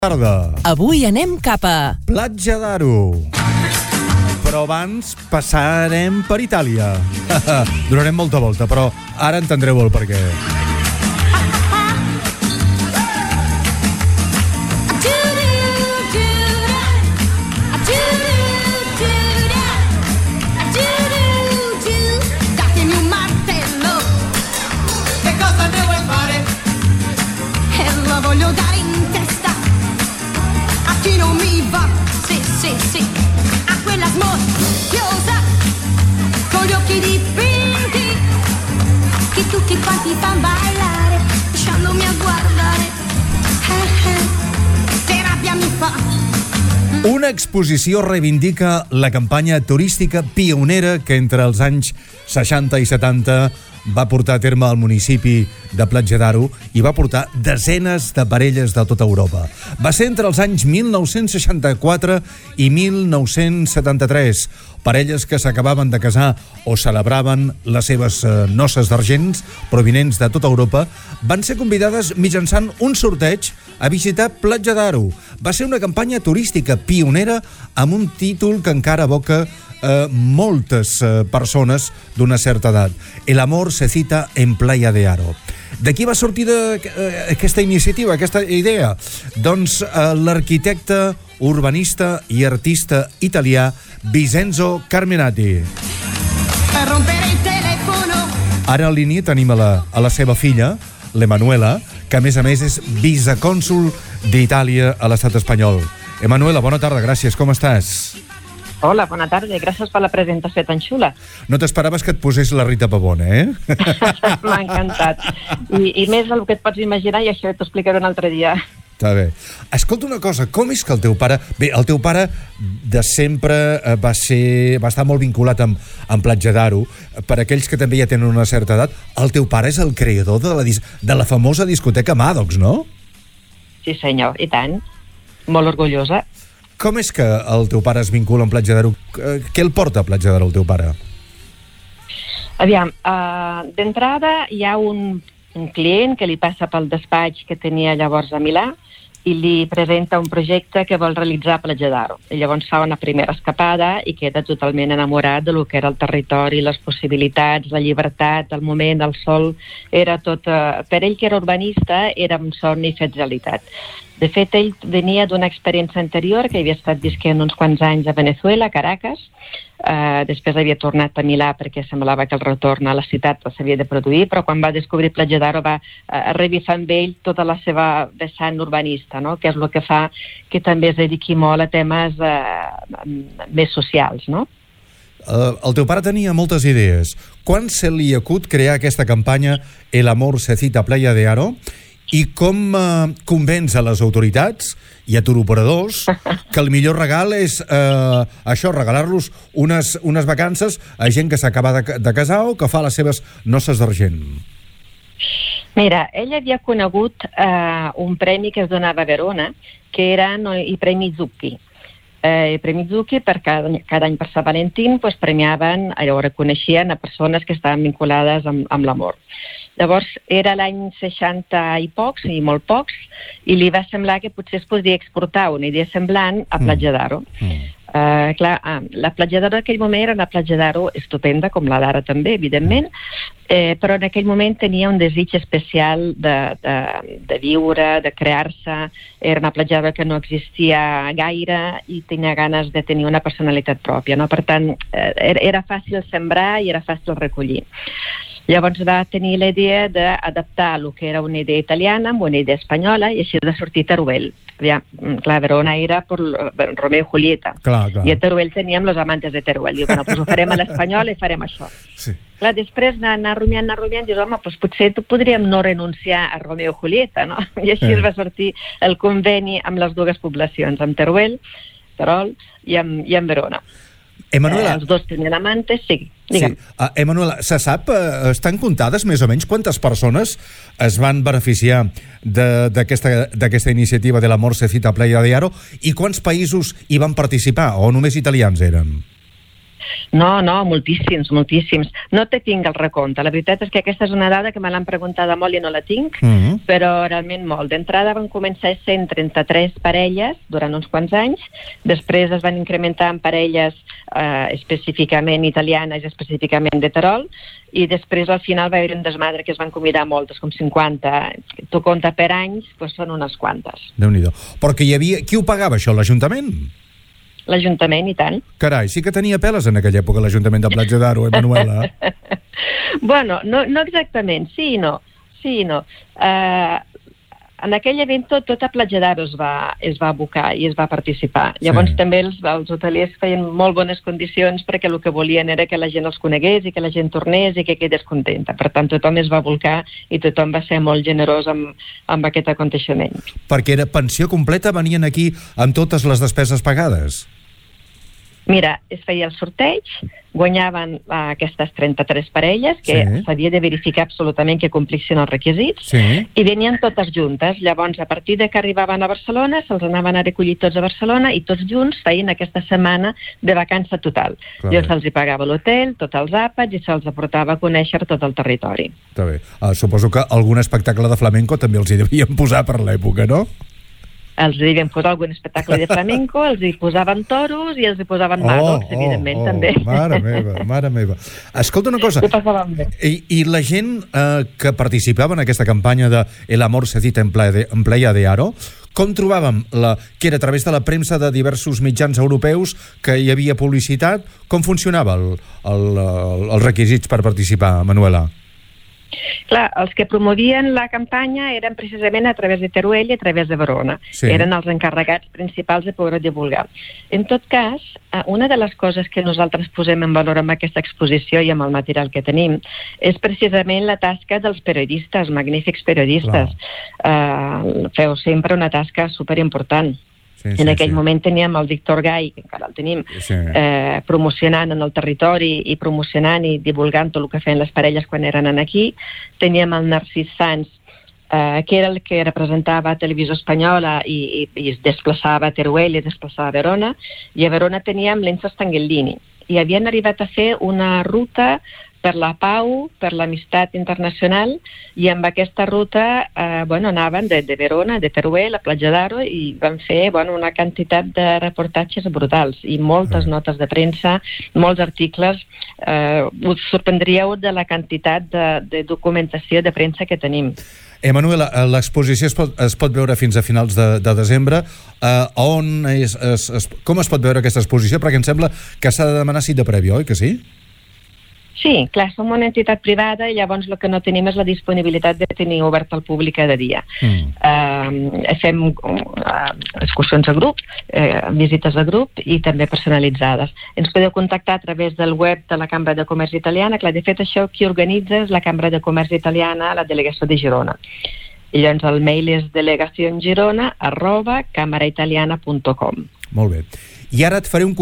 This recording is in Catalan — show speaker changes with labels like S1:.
S1: Tarda.
S2: Avui anem cap a
S1: Platja d'Aro. Però abans passarem per Itàlia. Donarem molta volta, però ara entendreu el perquè.
S3: Datemi un martello. Che cosa ne vuoi fare? E la voglio dare in testa a chi non mi va. Sì, sì, sì. A quella smorfiosa con gli occhi dipinti, che tutti quanti fan ballare lasciandomi a guardare. Che rabbia mi fa.
S1: Una exposició reivindica la campanya turística pionera que entre els anys 60 i 70 va portar a terme al municipi de Platja d'Aro i va portar desenes de parelles de tota Europa. Va ser entre els anys 1964 i 1973. Parelles que s'acabaven de casar o celebraven les seves noces d'argent provinents de tota Europa van ser convidades mitjançant un sorteig a visitar Platja d'Aro. Va ser una campanya turística pionera amb un títol que encara evoca moltes persones d'una certa edat. El amor se cita en Playa de Aro. D'aquí va sortir aquesta iniciativa, aquesta idea? Doncs l'arquitecte, urbanista i artista italià Vincenzo Carminati. Ara en línia tenim a la seva filla, l'Emanuela, que a més és vicecònsol d'Itàlia a l'estat espanyol. Emanuela, bona tarda, gràcies, com estàs?
S4: Hola, bona tarda, gràcies per la presentació tan xula.
S1: No t'esperaves que et posés la Rita Pavone, eh?
S4: M'ha encantat. I més del que et pots imaginar, i això t'ho explicaré un altre dia.
S1: Està bé. Escolta una cosa, com és que el teu pare... Bé, el teu pare de sempre va estar molt vinculat amb Platja d'Aro. Per aquells que també ja tenen una certa edat, el teu pare és el creador de la famosa discoteca Maddox, no?
S4: Sí, senyor, i tant. Molt orgullosa.
S1: Com és que el teu pare es vincula amb Platja d'Aro? Què el porta a Platja d'Aro, el teu pare?
S4: Aviam, d'entrada hi ha un client que li passa pel despatx que tenia llavors a Milà i li presenta un projecte que vol realitzar a Platja d'Aro. I llavors fa una primera escapada i queda totalment enamorat de lo que era el territori, les possibilitats, la llibertat, el moment, el sol. Era tot... Per ell, que era urbanista, era un somni fet realitat. De fet, ell venia d'una experiència anterior, que havia estat visquent uns quants anys a Venezuela, a Caracas. Després havia tornat a Milà perquè semblava que el retorn a la ciutat s'havia de produir, però quan va descobrir Platja d'Aro va revifar amb ell tota la seva vessant urbanista, no? Que és el que fa que també es dediqui molt a temes més socials, no?
S1: El teu pare tenia moltes idees. Quan se li acut crear aquesta campanya El amor se cita a Playa de Aro? I com convenç a les autoritats i a turoperadors que el millor regal és això, regalar-los unes vacances a gent que s'acaba de casar o que fa les seves noces d'argent?
S4: Mira, ell havia conegut un premi que es donava a Verona, que era el Premi Zucchi. El Premi Zucchi, cada any per Sant Valentín, premiaven, allò reconeixien a persones que estaven vinculades amb l'amor. Llavors, era l'any 60 i pocs, i molt pocs, i li va semblar que potser es podria exportar una idea semblant a Platja d'Aro. La Platja d'Aro en aquell moment era una Platja d'Aro estupenda, com la d'ara també, evidentment, però en aquell moment tenia un desig especial de viure, de crear-se. Era una Platja d'Aro que no existia gaire i tenia ganes de tenir una personalitat pròpia, no? Per tant, era fàcil sembrar i era fàcil recollir. Llavors va tenir la idea d'adaptar el que era una idea italiana amb una idea espanyola i així de sortir Teruel. Clar, Verona era per Romeo i Julieta.
S1: Clar.
S4: I a Teruel teníem Los amantes de Teruel. Diu, bueno, ho farem a l'espanyol i farem això.
S1: Sí.
S4: Clar, després anar rumiant, dius, home, potser potríem no renunciar a Romeo i Julieta, no? I així va sortir el conveni amb les dues poblacions, amb Teruel, Terol i amb Verona.
S1: Emanuela,
S4: els dos tenien amantes, sí. Digue'm.
S1: Sí. Emanuela, se sap, estan comptades més o menys quantes persones es van beneficiar d'aquesta iniciativa de l'amor se cita a Playa de Aro i quants països hi van participar o només italians eren?
S4: No, moltíssims. No te tinc el recompte. La veritat és que aquesta és una dada que me l'han preguntada molt i no la tinc, però realment molt. D'entrada van començar sent 33 parelles durant uns quants anys, després es van incrementar en parelles específicament italianes i específicament de Terol, i després al final va haver un desmadre que es van convidar moltes, com 50. Tu compta per anys, doncs són unes quantes.
S1: Déu-n'hi-do. Perquè hi havia... Qui ho pagava, això? L'Ajuntament?
S4: L'Ajuntament, i tant.
S1: Carai, sí que tenia peles en aquella època l'Ajuntament de Platja d'Aro, Manuela?
S4: Bueno, no exactament, sí i no. En aquell event tota Platja d'Aro es va abocar i es va participar. Llavors també els hoteliers feien molt bones condicions perquè el que volien era que la gent els conegués i que la gent tornés i que quedés contenta. Per tant, tothom es va volcar i tothom va ser molt generós amb aquest aconteixement.
S1: Perquè era pensió completa, venien aquí amb totes les despeses pagades?
S4: Mira, es feia el sorteig, guanyaven aquestes 33 parelles, que s'havia de verificar absolutament que complissin els requisits, i venien totes juntes. Llavors, a partir de que arribaven a Barcelona, se'ls anaven a recollir tots a Barcelona i tots junts feien aquesta setmana de vacança total. Llavors se'ls hi pagava l'hotel, tots els àpats, i se'ls aportava a conèixer tot el territori.
S1: Està bé. Suposo que algun espectacle de flamenco també els hi devien posar per l'època, no?
S4: Els hi devien posar algun espectacle de flamenco, els hi posaven toros i els hi posaven magos, evidentment, també.
S1: Mare meva. Escolta una cosa, i la gent que participava en aquesta campanya de El amor se cita en Playa de Aro, com trobàvem que era a través de la premsa de diversos mitjans europeus que hi havia publicitat? Com funcionava els requisits per participar, Manuela?
S4: Clar, els que promovien la campanya eren precisament a través de Teruel i a través de Verona. Eren els encarregats principals de poder divulgar. En tot cas, una de les coses que nosaltres posem en valor amb aquesta exposició i amb el material que tenim és precisament la tasca dels periodistes, magnífics periodistes. Feu sempre una tasca superimportant. En aquell moment teníem el Víctor Gai, que encara el tenim, promocionant en el territori i promocionant i divulgant tot el que feien les parelles quan eren aquí. Teníem el Narcís Sans, que era el que representava a Televisió Espanyola i es desplaçava a Teruel i es desplaçava a Verona, i a Verona teníem l'Enzo Stanghellini. I havien arribat a fer una ruta per la pau, per l'amistat internacional, i amb aquesta ruta anaven de Verona, de Teruel, a Platja d'Aro, i van fer una quantitat de reportatges brutals i moltes notes de premsa, molts articles. Us sorprendríeu de la quantitat de documentació de premsa que tenim.
S1: Manuela, l'exposició es pot veure fins a finals de desembre. Com es pot veure aquesta exposició? Perquè em sembla que s'ha de demanar cita prèvia, oi que sí?
S4: Sí, clar, som una entitat privada i llavors el que no tenim és la disponibilitat de tenir obert al públic cada dia. Fem excursions a grup, visites a grup i també personalitzades. Ens podeu contactar a través del web de la Cambra de Comerç Italiana. Clar, de fet, això qui organitza és la Cambra de Comerç Italiana a la delegació de Girona. I llavors el mail és delegaciongirona@camaraitaliana.com.
S1: Molt bé. I ara et faré un